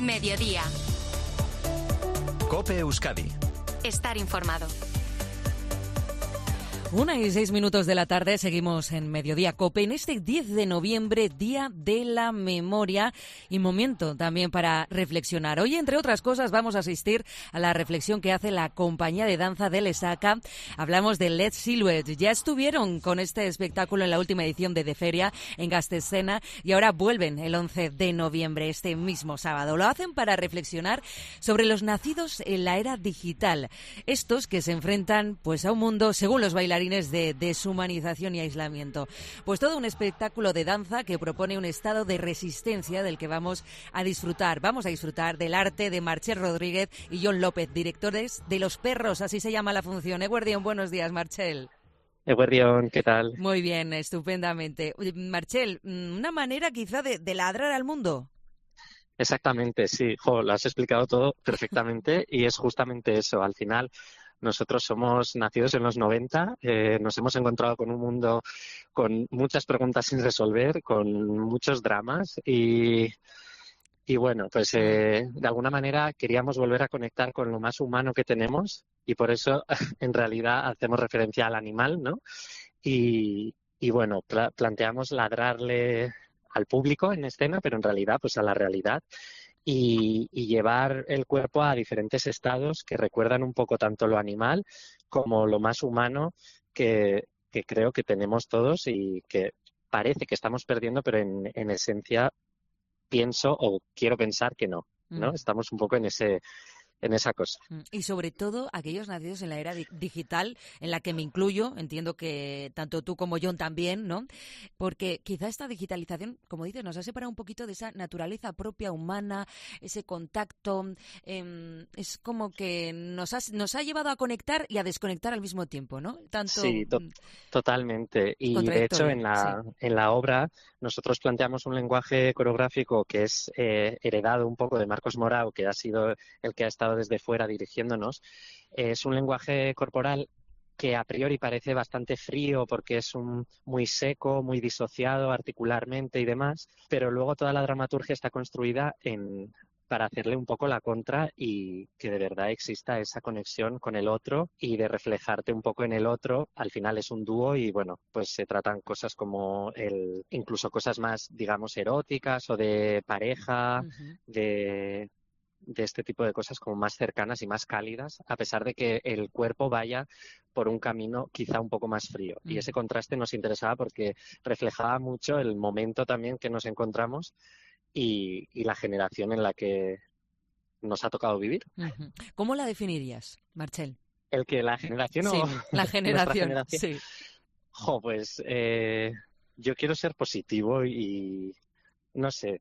Mediodía. COPE Euskadi. Estar informado. 1:06 de la tarde, seguimos en Mediodía COPE, en este 10 de noviembre, Día de la Memoria, y momento también para reflexionar. Hoy, entre otras cosas, vamos a asistir a la reflexión que hace la compañía de danza de Lesaca. Hablamos de Let's Silhouette. Ya estuvieron con este espectáculo en la última edición de Feria en Gastescena y ahora vuelven el 11 de noviembre, este mismo sábado. Lo hacen para reflexionar sobre los nacidos en la era digital. Estos que se enfrentan pues a un mundo, según los bailarines, de deshumanización y aislamiento. Pues todo un espectáculo de danza que propone un estado de resistencia del que vamos a disfrutar. Vamos a disfrutar del arte de Marchel Rodríguez y Jon López, directores de Los Perros, así se llama la función. Eguerdión, buenos días, Marchel. Eguerdión, ¿qué tal? Muy bien, estupendamente. Marchel, una manera quizá de ladrar al mundo. Exactamente, sí. Lo has explicado todo perfectamente y es justamente eso. Al final, nosotros somos nacidos en los 90, nos hemos encontrado con un mundo con muchas preguntas sin resolver, con muchos dramas y bueno, pues de alguna manera queríamos volver a conectar con lo más humano que tenemos y por eso en realidad hacemos referencia al animal, ¿no? Y bueno, planteamos ladrarle al público en escena, pero en realidad pues a la realidad. Y llevar el cuerpo a diferentes estados que recuerdan un poco tanto lo animal como lo más humano que creo que tenemos todos y que parece que estamos perdiendo, pero en esencia pienso o quiero pensar que no, ¿no? Estamos un poco en esa cosa. Y sobre todo aquellos nacidos en la era digital, en la que me incluyo, entiendo que tanto tú como Jon también, ¿no? Porque quizá esta digitalización, como dices, nos ha separado un poquito de esa naturaleza propia humana, ese contacto, es como que nos ha llevado a conectar y a desconectar al mismo tiempo, ¿no? Tanto, sí, totalmente. Y de hecho en la obra nosotros planteamos un lenguaje coreográfico que es heredado un poco de Marcos Morao, que ha sido el que ha estado desde fuera dirigiéndonos. Es un lenguaje corporal que a priori parece bastante frío porque es muy seco, muy disociado articularmente y demás, pero luego toda la dramaturgia está construida para hacerle un poco la contra y que de verdad exista esa conexión con el otro y de reflejarte un poco en el otro. Al final es un dúo y bueno, pues se tratan cosas como incluso cosas más, digamos, eróticas o de pareja, de este tipo de cosas como más cercanas y más cálidas, a pesar de que el cuerpo vaya por un camino quizá un poco más frío. Y ese contraste nos interesaba porque reflejaba mucho el momento también que nos encontramos y la generación en la que nos ha tocado vivir. ¿Cómo la definirías, Marchel? ¿El que la generación sí, o la generación? generación? Sí. Pues yo quiero ser positivo y no sé,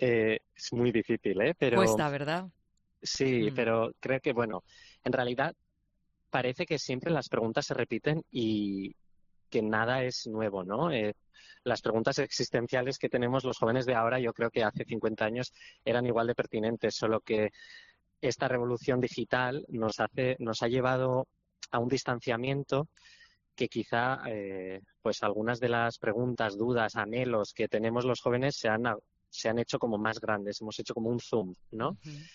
es muy difícil, pero cuesta, ¿verdad? Sí, pero creo que, bueno, en realidad parece que siempre las preguntas se repiten y que nada es nuevo, ¿no? Las preguntas existenciales que tenemos los jóvenes de ahora, yo creo que hace 50 años eran igual de pertinentes, solo que esta revolución digital nos ha llevado a un distanciamiento que quizá, pues algunas de las preguntas, dudas, anhelos que tenemos los jóvenes se han hecho como más grandes, hemos hecho como un zoom, ¿no?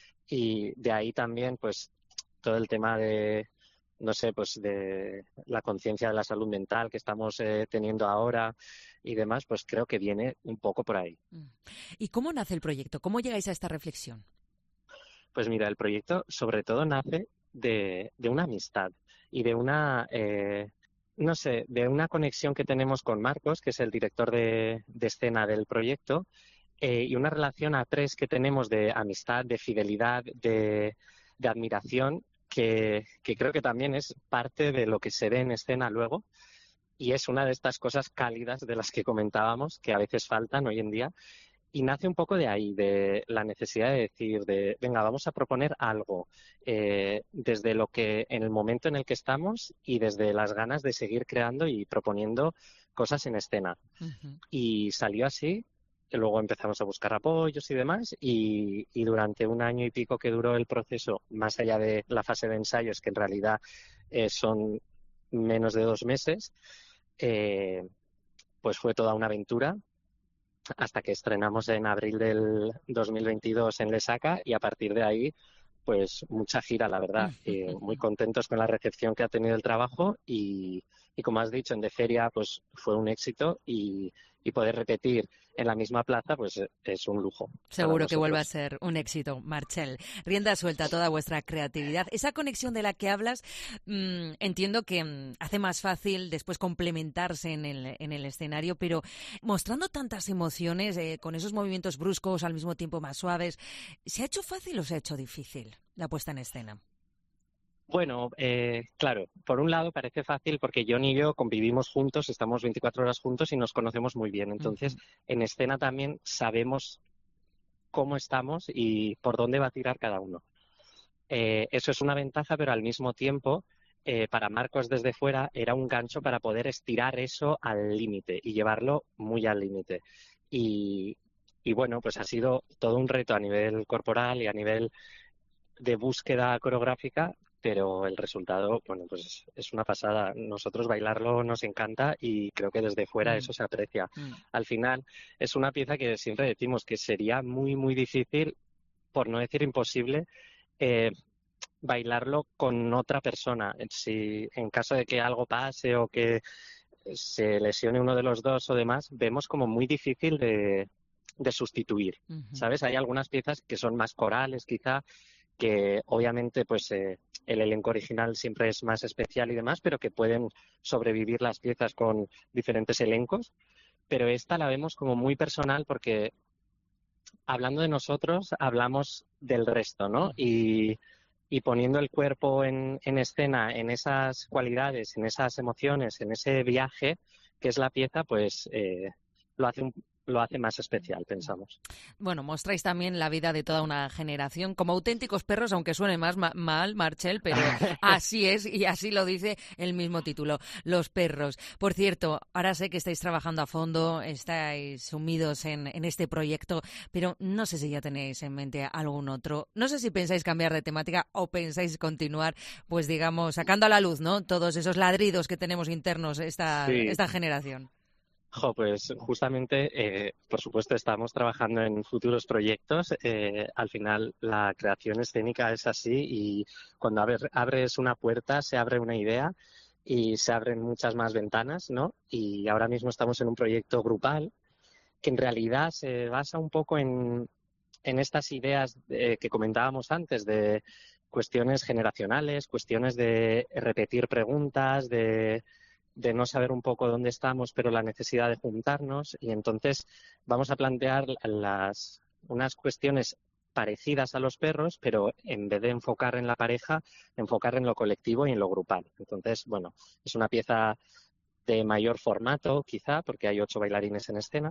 Y de ahí también, pues, todo el tema de, no sé, pues de la conciencia de la salud mental que estamos teniendo ahora y demás, pues creo que viene un poco por ahí. ¿Y cómo nace el proyecto? ¿Cómo llegáis a esta reflexión? Pues mira, el proyecto sobre todo nace de una amistad y de una, no sé, de una conexión que tenemos con Marcos, que es el director de escena del proyecto, y una relación a tres que tenemos de amistad, de fidelidad, de admiración, que creo que también es parte de lo que se ve en escena luego. Y es una de estas cosas cálidas de las que comentábamos, que a veces faltan hoy en día. Y nace un poco de ahí, de la necesidad de decir, venga, vamos a proponer algo desde lo que en el momento en el que estamos y desde las ganas de seguir creando y proponiendo cosas en escena. Y salió así. Luego empezamos a buscar apoyos y demás y durante 1 año y pico que duró el proceso, más allá de la fase de ensayos, que en realidad son menos de 2 meses, pues fue toda una aventura hasta que estrenamos en abril del 2022 en Lesaca, y a partir de ahí pues mucha gira, la verdad. Muy contentos con la recepción que ha tenido el trabajo y como has dicho, en De Feria pues fue un éxito y poder repetir en la misma plaza pues es un lujo. Seguro que vuelve a ser un éxito, Marchel. Rienda suelta a toda vuestra creatividad. Esa conexión de la que hablas, entiendo que hace más fácil después complementarse en el escenario, pero mostrando tantas emociones, con esos movimientos bruscos al mismo tiempo más suaves, ¿se ha hecho fácil o se ha hecho difícil la puesta en escena? Bueno, claro, por un lado parece fácil porque Jon y yo convivimos juntos, estamos 24 horas juntos y nos conocemos muy bien. Entonces, en escena también sabemos cómo estamos y por dónde va a tirar cada uno. Eso es una ventaja, pero al mismo tiempo, para Marcos desde fuera era un gancho para poder estirar eso al límite y llevarlo muy al límite. Y bueno, pues ha sido todo un reto a nivel corporal y a nivel de búsqueda coreográfica, pero el resultado, bueno, pues es una pasada. Nosotros bailarlo nos encanta y creo que desde fuera eso se aprecia. Al final es una pieza que siempre decimos que sería muy, muy difícil, por no decir imposible, bailarlo con otra persona. Si en caso de que algo pase o que se lesione uno de los dos o demás, vemos como muy difícil de sustituir, ¿sabes? Hay algunas piezas que son más corales quizá, que obviamente pues el elenco original siempre es más especial y demás, pero que pueden sobrevivir las piezas con diferentes elencos, pero esta la vemos como muy personal porque hablando de nosotros hablamos del resto, ¿no? Y poniendo el cuerpo en escena, en esas cualidades, en esas emociones, en ese viaje que es la pieza, pues lo hace más especial, pensamos. Bueno, mostráis también la vida de toda una generación como auténticos perros, aunque suene más mal, Marchel, pero así es y así lo dice el mismo título, Los Perros. Por cierto, ahora sé que estáis trabajando a fondo, estáis sumidos en este proyecto, pero no sé si ya tenéis en mente algún otro. No sé si pensáis cambiar de temática o pensáis continuar, pues digamos, sacando a la luz, ¿no? Todos esos ladridos que tenemos internos esta generación. Pues justamente, por supuesto, estamos trabajando en futuros proyectos. Al final, la creación escénica es así y cuando abres una puerta, se abre una idea y se abren muchas más ventanas, ¿no? Y ahora mismo estamos en un proyecto grupal que en realidad se basa un poco en estas ideas que comentábamos antes de cuestiones generacionales, cuestiones de repetir preguntas, de no saber un poco dónde estamos, pero la necesidad de juntarnos, y entonces vamos a plantear unas cuestiones parecidas a los perros, pero en vez de enfocar en la pareja, enfocar en lo colectivo y en lo grupal. Entonces, bueno, es una pieza de mayor formato, quizá, porque hay 8 bailarines en escena,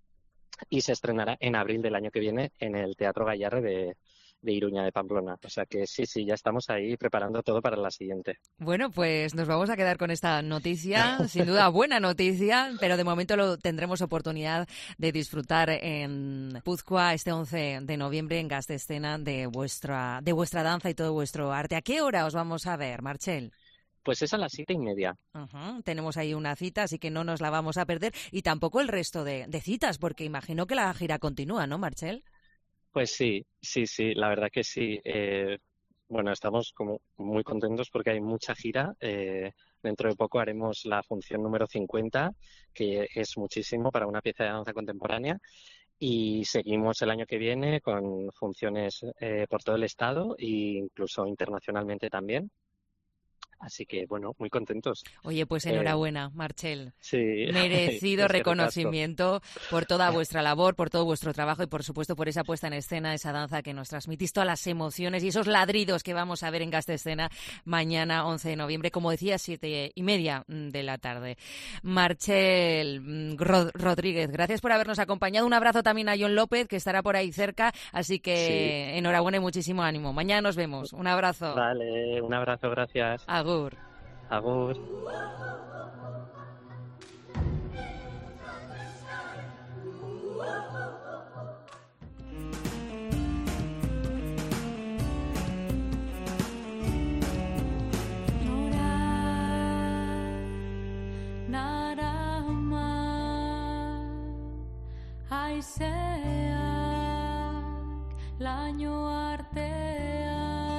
y se estrenará en abril del año que viene en el Teatro Gayarre de Iruña de Pamplona. O sea que sí, ya estamos ahí preparando todo para la siguiente. Bueno, pues nos vamos a quedar con esta noticia, sin duda buena noticia, pero de momento tendremos oportunidad de disfrutar en Puzcoa este 11 de noviembre en Gastescena de vuestra danza y todo vuestro arte. ¿A qué hora os vamos a ver, Marchel? Pues es a las 7:30. Tenemos ahí una cita, así que no nos la vamos a perder. Y tampoco el resto de citas, porque imagino que la gira continúa, ¿no, Marchel? Pues sí, la verdad que sí. Bueno, estamos como muy contentos porque hay mucha gira. Dentro de poco haremos la función número 50, que es muchísimo para una pieza de danza contemporánea. Y seguimos el año que viene con funciones por todo el estado e incluso internacionalmente también. Así que, bueno, muy contentos. Oye, pues enhorabuena, Marchel. Sí. Merecido reconocimiento por toda vuestra labor, por todo vuestro trabajo y, por supuesto, por esa puesta en escena, esa danza que nos transmitís, todas las emociones y esos ladridos que vamos a ver en Gastescena mañana, 11 de noviembre, como decía, 7:30 de la tarde. Marchel Rodríguez, gracias por habernos acompañado. Un abrazo también a Jon López, que estará por ahí cerca, así que enhorabuena y muchísimo ánimo. Mañana nos vemos. Un abrazo. Vale, un abrazo, gracias. Agur. Agur. I laino artea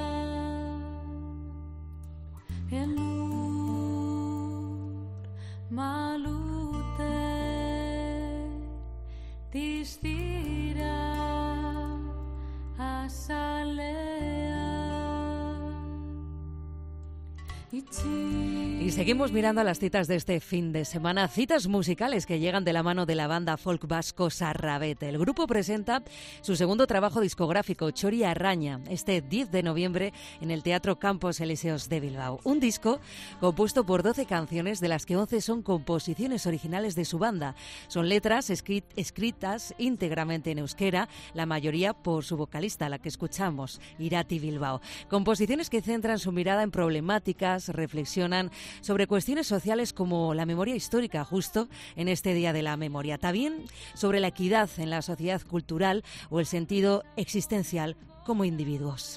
elur malute distira azalea Y seguimos mirando a las citas de este fin de semana, citas musicales que llegan de la mano de la banda folk vasco Sarrabete. El grupo presenta su segundo trabajo discográfico, Txori Arraña, este 10 de noviembre en el Teatro Campos Elíseos de Bilbao. Un disco compuesto por 12 canciones, de las que 11 son composiciones originales de su banda. Son letras escritas íntegramente en euskera, la mayoría por su vocalista, la que escuchamos, Irati Bilbao. Composiciones que centran su mirada en problemáticas, reflexionan sobre cuestiones sociales como la memoria histórica, justo en este Día de la Memoria. También sobre la equidad en la sociedad cultural o el sentido existencial como individuos.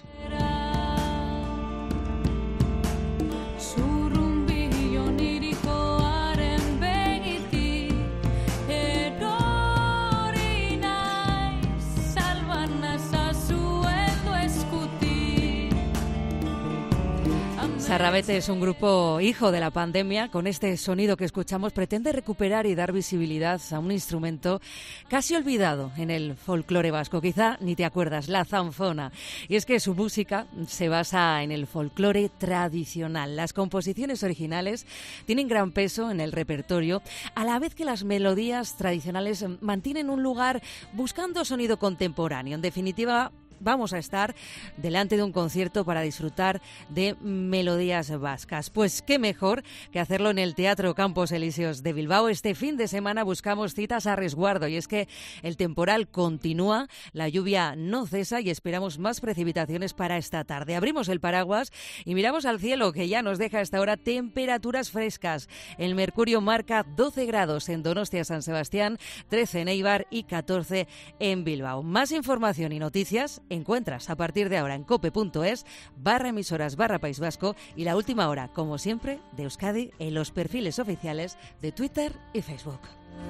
Sarrabete es un grupo hijo de la pandemia. Con este sonido que escuchamos pretende recuperar y dar visibilidad a un instrumento casi olvidado en el folclore vasco. Quizá ni te acuerdas, la zanfona. Y es que su música se basa en el folclore tradicional. Las composiciones originales tienen gran peso en el repertorio, a la vez que las melodías tradicionales mantienen un lugar buscando sonido contemporáneo. En definitiva, vamos a estar delante de un concierto para disfrutar de melodías vascas. Pues qué mejor que hacerlo en el Teatro Campos Elíseos de Bilbao. Este fin de semana buscamos citas a resguardo, y es que el temporal continúa, la lluvia no cesa y esperamos más precipitaciones para esta tarde. Abrimos el paraguas y miramos al cielo, que ya nos deja a esta hora temperaturas frescas. El mercurio marca 12 grados en Donostia, San Sebastián, 13 en Eibar y 14 en Bilbao. Más información y noticias encuentras a partir de ahora en cope.es/emisoras/País Vasco, y la última hora, como siempre, de Euskadi en los perfiles oficiales de Twitter y Facebook.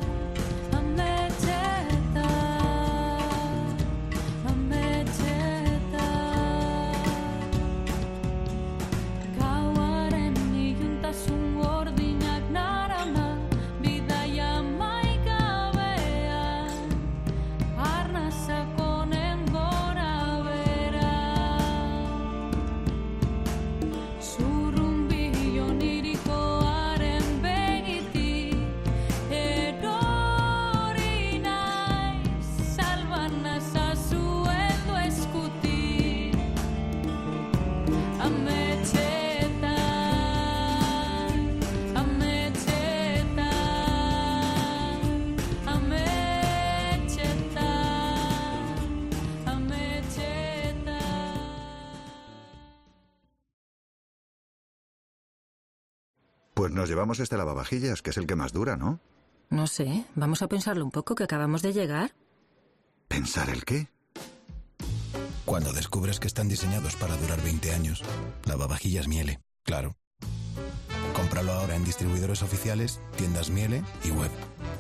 Pues nos llevamos este lavavajillas, que es el que más dura, ¿no? No sé, vamos a pensarlo un poco, que acabamos de llegar. ¿Pensar el qué? Cuando descubres que están diseñados para durar 20 años, lavavajillas Miele, claro. Cómpralo ahora en distribuidores oficiales, tiendas Miele y web.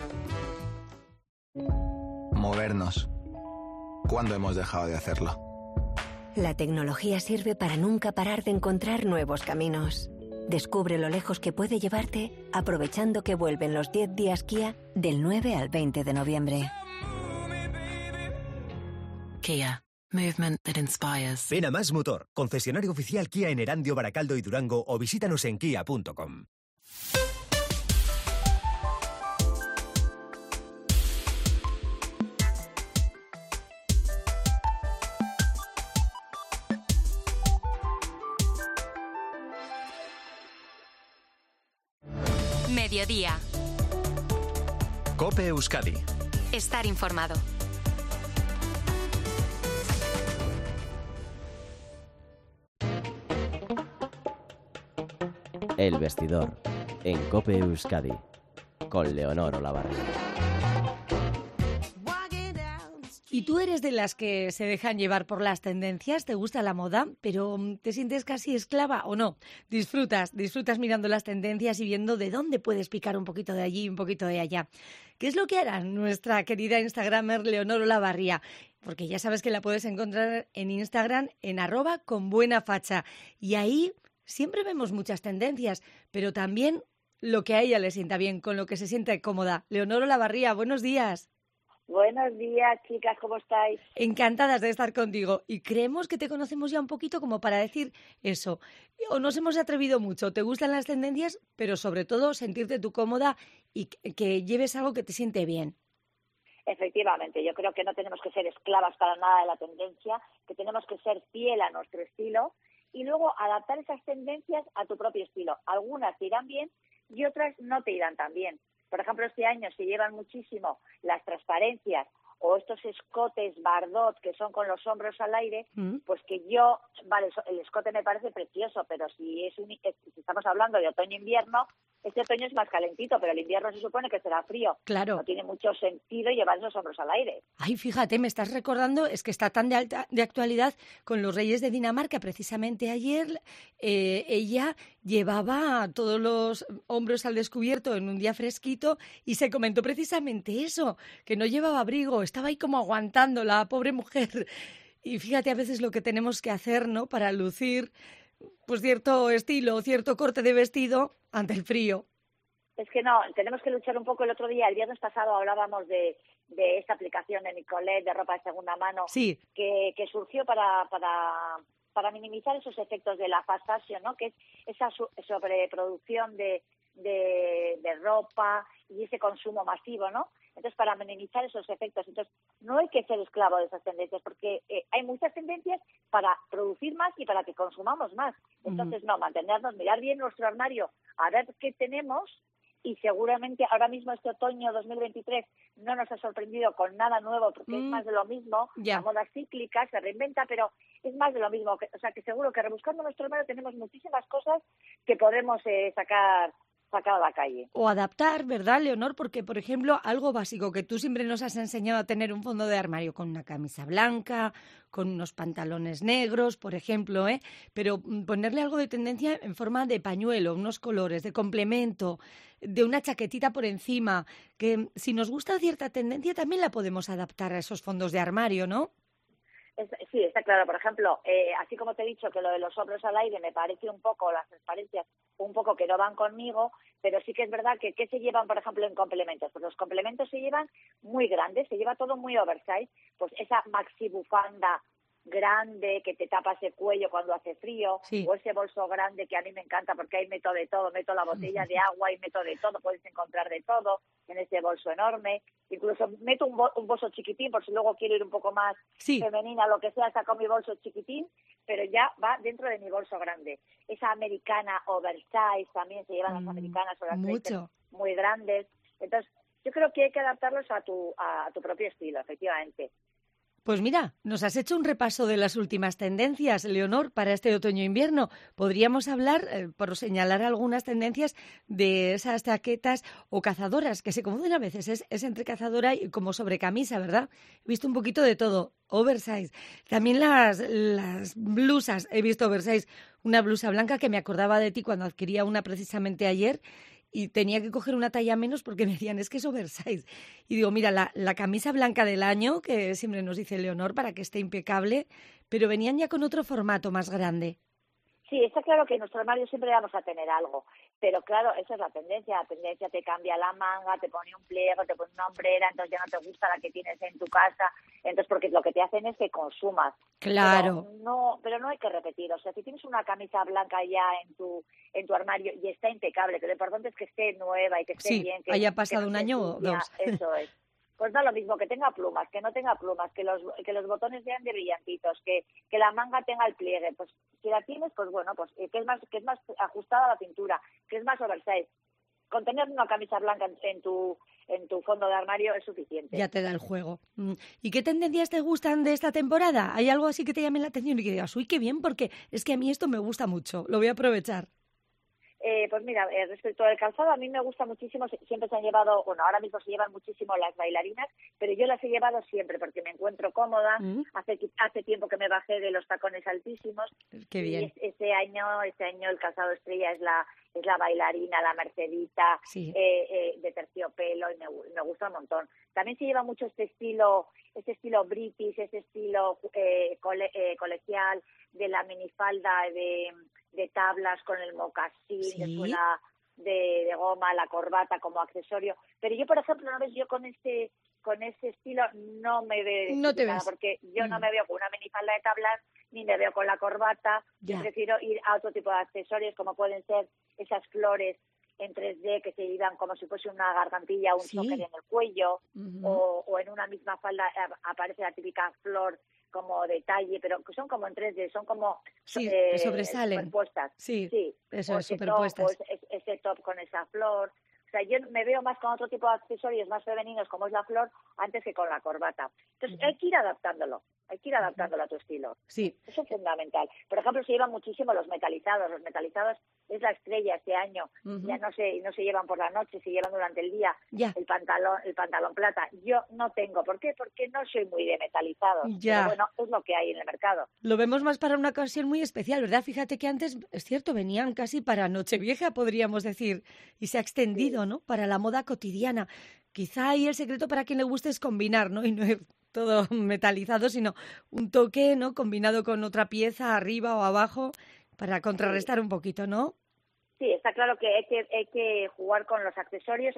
Movernos. ¿Cuándo hemos dejado de hacerlo? La tecnología sirve para nunca parar de encontrar nuevos caminos. Descubre lo lejos que puede llevarte aprovechando que vuelven los 10 días Kia del 9 al 20 de noviembre. Kia. Movement that inspires. Ven a Más Motor, concesionario oficial Kia en Erandio, Baracaldo y Durango, o visítanos en kia.com. Mediodía. COPE Euskadi. Estar informado. El vestidor, en COPE Euskadi, con Leonor Olavarría. ¿Y tú eres de las que se dejan llevar por las tendencias? ¿Te gusta la moda, pero te sientes casi esclava o no? Disfrutas mirando las tendencias y viendo de dónde puedes picar un poquito de allí y un poquito de allá. ¿Qué es lo que hará nuestra querida instagramer Leonor Olavarría? porque ya sabes que la puedes encontrar en Instagram en @conbuenafacha. Y ahí siempre vemos muchas tendencias, pero también lo que a ella le sienta bien, con lo que se siente cómoda. Leonor Olavarría, buenos días. Buenos días, chicas, ¿cómo estáis? Encantadas de estar contigo. Y creemos que te conocemos ya un poquito como para decir eso. O nos hemos atrevido mucho. Te gustan las tendencias, pero sobre todo sentirte tú cómoda y que lleves algo que te siente bien. Efectivamente, yo creo que no tenemos que ser esclavas para nada de la tendencia, que tenemos que ser fiel a nuestro estilo y luego adaptar esas tendencias a tu propio estilo. Algunas te irán bien y otras no te irán tan bien. Por ejemplo, este año se llevan muchísimo las transparencias o estos escotes Bardot que son con los hombros al aire, pues que yo, vale, el escote me parece precioso, pero si estamos hablando de otoño-invierno, este otoño es más calentito, pero el invierno se supone que será frío. Claro. No tiene mucho sentido llevar esos hombros al aire. Ay, fíjate, me estás recordando, es que está tan de actualidad con los reyes de Dinamarca. Precisamente ayer ella llevaba todos los hombros al descubierto en un día fresquito y se comentó precisamente eso, que no llevaba abrigo, estaba ahí como aguantando la pobre mujer. Y fíjate a veces lo que tenemos que hacer, ¿no?, para lucir pues cierto estilo, cierto corte de vestido ante el frío. Es que no, tenemos que luchar un poco. El otro día, el viernes pasado, hablábamos de esta aplicación de Nicolet, de ropa de segunda mano, sí, que surgió para minimizar esos efectos de la fast fashion, ¿no?, que es esa sobreproducción de ropa y ese consumo masivo, ¿no? Entonces, para minimizar esos efectos, entonces no hay que ser esclavo de esas tendencias, porque hay muchas tendencias para producir más y para que consumamos más. Entonces, no, mantenernos, mirar bien nuestro armario, a ver qué tenemos, y seguramente ahora mismo este otoño 2023 no nos ha sorprendido con nada nuevo, porque es más de lo mismo, la moda cíclica, se reinventa, pero es más de lo mismo. O sea, que seguro que rebuscando nuestro armario tenemos muchísimas cosas que podemos sacar a la calle. O adaptar, ¿verdad, Leonor? Porque, por ejemplo, algo básico que tú siempre nos has enseñado a tener un fondo de armario con una camisa blanca, con unos pantalones negros, por ejemplo, pero ponerle algo de tendencia en forma de pañuelo, unos colores, de complemento, de una chaquetita por encima, que si nos gusta cierta tendencia también la podemos adaptar a esos fondos de armario, ¿no? Sí, está claro. Por ejemplo, así como te he dicho que lo de los hombros al aire me parece un poco, las transparencias, un poco que no van conmigo, pero sí que es verdad que ¿qué se llevan, por ejemplo, en complementos? Pues los complementos se llevan muy grandes, se lleva todo muy oversize, pues esa maxi bufanda grande que te tapa ese cuello cuando hace frío, o ese bolso grande que a mí me encanta porque ahí meto de todo, meto la botella de agua y meto de todo, puedes encontrar de todo en ese bolso enorme, incluso meto un bolso chiquitín por si luego quiero ir un poco más femenina, lo que sea, saco mi bolso chiquitín, pero ya va dentro de mi bolso grande. Esa americana oversize también se llevan las americanas o las muy grandes. Entonces, yo creo que hay que adaptarlos a tu propio estilo, efectivamente. Pues mira, nos has hecho un repaso de las últimas tendencias, Leonor, para este otoño-invierno. Podríamos hablar, por señalar algunas tendencias, de esas chaquetas o cazadoras, que se confunden a veces. Es entre cazadora y como sobrecamisa, ¿verdad? He visto un poquito de todo. Oversize. También las blusas he visto oversize. Una blusa blanca que me acordaba de ti cuando adquiría una precisamente ayer, y tenía que coger una talla menos porque me decían, es que es oversize. Y digo, mira, la camisa blanca del año, que siempre nos dice Leonor, para que esté impecable, pero venían ya con otro formato más grande. Sí, está claro que en nuestro armario siempre vamos a tener algo, pero claro, esa es la tendencia te cambia la manga, te pone un pliego, te pone una hombrera, entonces ya no te gusta la que tienes en tu casa, entonces porque lo que te hacen es que consumas. Claro. Pero no hay que repetir, o sea, si tienes una camisa blanca ya en tu armario y está impecable, que lo importante es que esté nueva y que esté bien. Que haya pasado un año o dos. Eso es. Pues da lo mismo, que tenga plumas, que no tenga plumas, que los botones sean de brillantitos, que la manga tenga el pliegue. Pues si la tienes, pues bueno, pues que es más ajustada a la cintura, que es más oversize. Con tener una camisa blanca en tu fondo de armario es suficiente. Ya te da el juego. ¿Y qué tendencias te gustan de esta temporada? ¿Hay algo así que te llame la atención y que digas, uy, qué bien, porque es que a mí esto me gusta mucho, lo voy a aprovechar? Pues mira, respecto al calzado, a mí me gusta muchísimo, siempre se han llevado, bueno, ahora mismo se llevan muchísimo las bailarinas, pero yo las he llevado siempre porque me encuentro cómoda. Hace tiempo que me bajé de los tacones altísimos. Qué bien. Y este año el calzado estrella es la bailarina, la Mercedita, sí. De terciopelo, y me gusta un montón. También se lleva mucho este estilo british, este estilo colegial, de la minifalda de tablas con el mocasín, ¿sí? de suela de goma, la corbata como accesorio. Pero yo, por ejemplo, no ves, yo con ese estilo no me veo, no te ves, porque yo no me veo con una minifalda de tablas ni me veo con la corbata. Yo prefiero ir a otro tipo de accesorios, como pueden ser esas flores en 3D que se llevan como si fuese una gargantilla o un choker en el cuello, o en una misma falda aparece la típica flor como detalle, pero que son como en 3D, son como sobresalen, superpuestas. Sí, eso es, ese superpuestas. Top, ese top con esa flor. O sea, yo me veo más con otro tipo de accesorios más femeninos, como es la flor, antes que con la corbata. Entonces, hay que ir adaptándolo a tu estilo. Sí. Eso es fundamental. Por ejemplo, se llevan muchísimo los metalizados. Los metalizados es la estrella este año. Ya no se llevan por la noche, se llevan durante el día. El pantalón plata. Yo no tengo. ¿Por qué? Porque no soy muy de metalizados. Pero bueno, es lo que hay en el mercado. Lo vemos más para una ocasión muy especial, ¿verdad? Fíjate que antes, es cierto, venían casi para Nochevieja, podríamos decir, y se ha extendido, ¿no? Para la moda cotidiana. Quizá ahí el secreto para quien le guste es combinar, ¿no? Y no es todo metalizado, sino un toque, ¿no? Combinado con otra pieza arriba o abajo para contrarrestar un poquito, ¿no? Sí, está claro que hay que jugar con los accesorios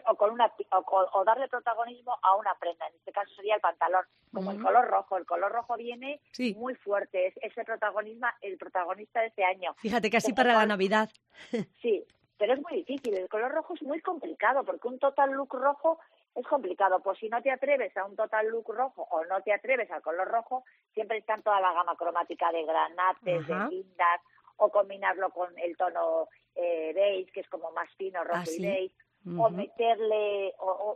o darle protagonismo a una prenda. En este caso sería el pantalón, como el color rojo. El color rojo viene muy fuerte, es el protagonista de este año. Fíjate, casi para la Navidad. Sí, pero es muy difícil. El color rojo es muy complicado porque un total look rojo es complicado. Pues si no te atreves a un total look rojo o no te atreves al color rojo, siempre está en toda la gama cromática de granates, de guindas, o combinarlo con el tono beige, que es como más fino, rojo y beige, o meterle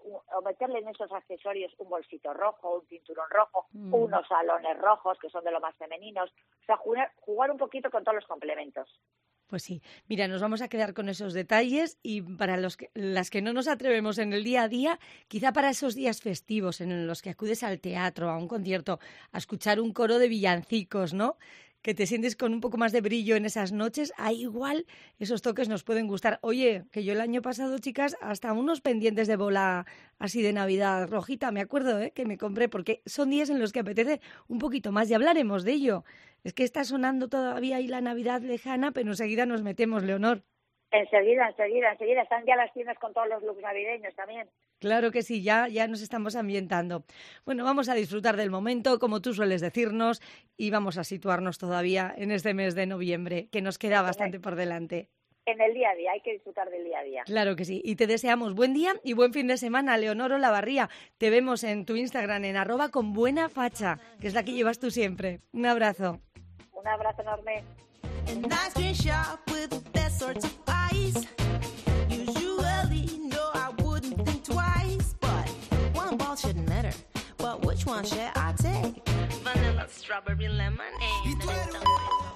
en esos accesorios un bolsito rojo, un cinturón rojo, unos salones rojos, que son de lo más femeninos. O sea, jugar un poquito con todos los complementos. Pues sí, mira, nos vamos a quedar con esos detalles y para las que no nos atrevemos en el día a día, quizá para esos días festivos en los que acudes al teatro, a un concierto, a escuchar un coro de villancicos, ¿no? Que te sientes con un poco más de brillo en esas noches, ahí igual esos toques nos pueden gustar. Oye, que yo el año pasado, chicas, hasta unos pendientes de bola así de Navidad rojita, me acuerdo, que me compré, porque son días en los que apetece un poquito más y hablaremos de ello. Es que está sonando todavía ahí la Navidad lejana, pero enseguida nos metemos, Leonor. Enseguida. Están ya las tiendas con todos los looks navideños también. Claro que sí, ya nos estamos ambientando. Bueno, vamos a disfrutar del momento, como tú sueles decirnos, y vamos a situarnos todavía en este mes de noviembre, que nos queda bastante por delante. En el día a día, hay que disfrutar del día a día. Claro que sí, y te deseamos buen día y buen fin de semana, Leonor Olavarría. Te vemos en tu Instagram, en @conbuenafacha, que es la que llevas tú siempre. Un abrazo. Un abrazo enorme. Shouldn't matter, but which one should I take? Vanilla, strawberry, lemonade.